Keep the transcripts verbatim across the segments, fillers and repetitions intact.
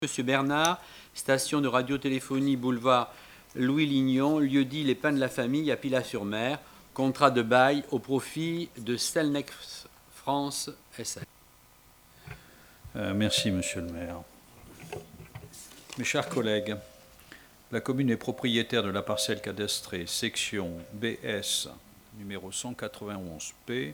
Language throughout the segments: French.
Monsieur Bernard, station de radiotéléphonie boulevard Louis Lignon, lieu-dit Les Pins de la Famille à Pilat-sur-Mer, contrat de bail au profit de Cellnex France S A. Euh, merci, monsieur le maire. Mes chers collègues, la commune est propriétaire de la parcelle cadastrée section B S numéro cent quatre-vingt-onze P,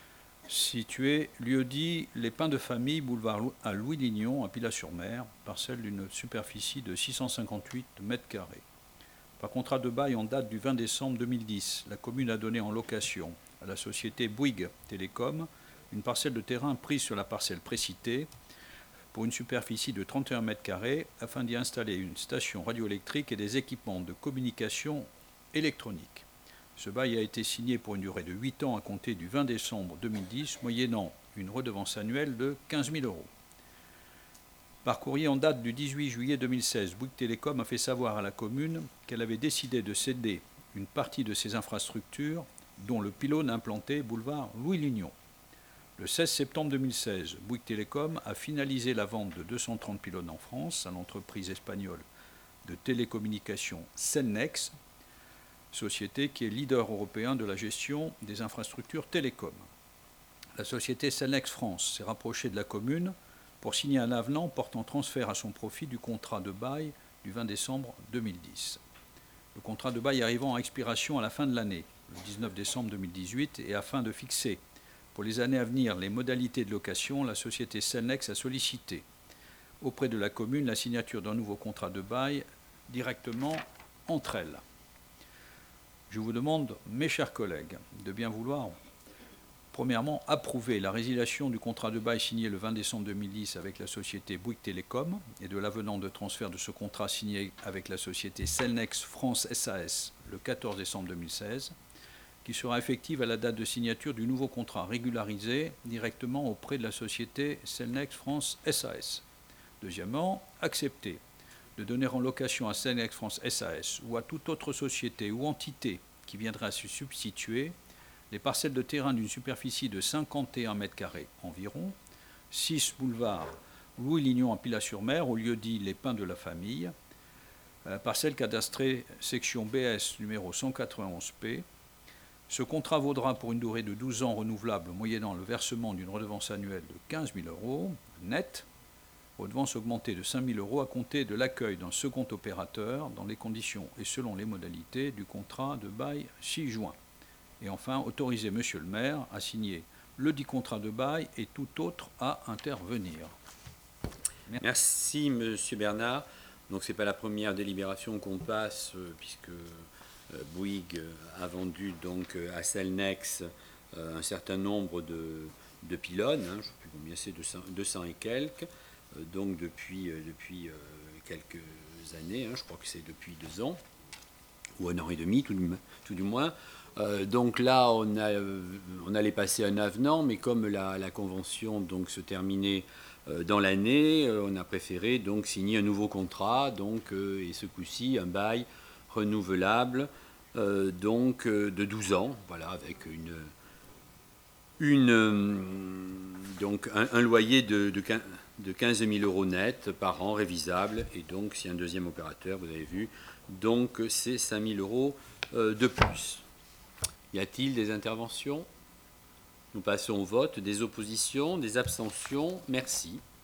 située lieu-dit Les Pins de Famille, boulevard à Louis Lignon, à Pilat-sur-Mer, parcelle d'une superficie de six cent cinquante-huit mètres carrés. Par contrat de bail en date du vingt décembre deux mille dix, la commune a donné en location à la société Bouygues Télécom une parcelle de terrain prise sur la parcelle précitée pour une superficie de trente et un mètres carrés afin d'y installer une station radioélectrique et des équipements de communication électronique. Ce bail a été signé pour une durée de huit ans à compter du vingt décembre deux mille dix, moyennant une redevance annuelle de quinze mille euros. Par courrier en date du dix-huit juillet deux mille seize, Bouygues Télécom a fait savoir à la commune qu'elle avait décidé de céder une partie de ses infrastructures, dont le pylône implanté boulevard Louis Lignon. Le seize septembre deux mille seize, Bouygues Télécom a finalisé la vente de deux cent trente pylônes en France à l'entreprise espagnole de télécommunications Cellnex, société qui est leader européen de la gestion des infrastructures télécom. La société Cellnex France s'est rapprochée de la commune pour signer un avenant portant transfert à son profit du contrat de bail du vingt décembre deux mille dix. Le contrat de bail arrivant à expiration à la fin de l'année, le dix-neuf décembre deux mille dix-huit, et afin de fixer pour les années à venir les modalités de location, la société Cellnex a sollicité auprès de la commune la signature d'un nouveau contrat de bail directement entre elles. Je vous demande, mes chers collègues, de bien vouloir, premièrement, approuver la résiliation du contrat de bail signé le vingt décembre deux mille dix avec la société Bouygues Télécom et de l'avenant de transfert de ce contrat signé avec la société Cellnex France S A S le quatorze décembre deux mille seize, qui sera effective à la date de signature du nouveau contrat régularisé directement auprès de la société Cellnex France S A S. Deuxièmement, accepter de donner en location à Cellnex France S A S ou à toute autre société ou entité qui viendrait à se substituer les parcelles de terrain d'une superficie de cinquante et un mètres carrés environ, six boulevard Louis Lignon à Pilat-sur-Mer, au lieu-dit Les Pins de la Famille, euh, parcelle cadastrée section B S numéro cent quatre-vingt-onze P. Ce contrat vaudra pour une durée de douze ans renouvelable moyennant le versement d'une redevance annuelle de quinze mille euros net, redevance augmentée de cinq mille euros à compter de l'accueil d'un second opérateur dans les conditions et selon les modalités du contrat de bail ci-joint. Et enfin, autoriser monsieur le maire à signer le dit contrat de bail et tout autre à intervenir. Merci, Merci monsieur Bernard. Donc ce n'est pas la première délibération qu'on passe euh, puisque euh, Bouygues a vendu donc à Cellnex euh, un certain nombre de, de pylônes, hein, je ne sais plus combien c'est, deux cents et quelques. Donc depuis, depuis quelques années, hein, je crois que c'est depuis deux ans, ou un an et demi tout du, tout du moins. Euh, donc là, on, a, on allait passer un avenant, mais comme la, la convention donc, se terminait euh, dans l'année, euh, on a préféré donc signer un nouveau contrat, donc, euh, et ce coup-ci, un bail renouvelable euh, donc, euh, de douze ans, voilà, avec une, une, euh, donc, un, un loyer de, de quinze de quinze mille euros net par an, révisable, et donc si un deuxième opérateur, vous avez vu, donc c'est cinq mille euros euh, de plus. Y a-t-il des interventions? Nous passons au vote, des oppositions, des abstentions. Merci.